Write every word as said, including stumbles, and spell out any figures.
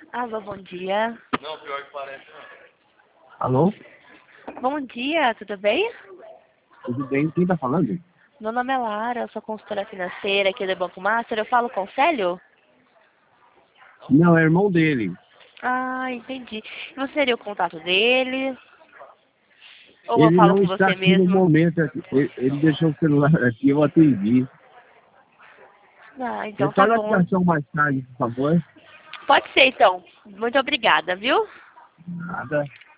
Alô, bom dia. Não, pior que parece não. Alô? Bom dia, tudo bem? Tudo bem? Quem tá falando? Meu nome é Lara, eu sou consultora financeira aqui do Banco Master. Eu falo com o Célio? Não, é irmão dele. Ah, entendi. Você teria o contato dele? Ou eu Ele falo não com está você aqui no mesmo? momento. Ele, ele deixou o celular aqui, eu atendi. Ah, então tá Retorna a bom. ligação mais tarde, por favor. Pode ser, então. Muito obrigada, viu? Nada.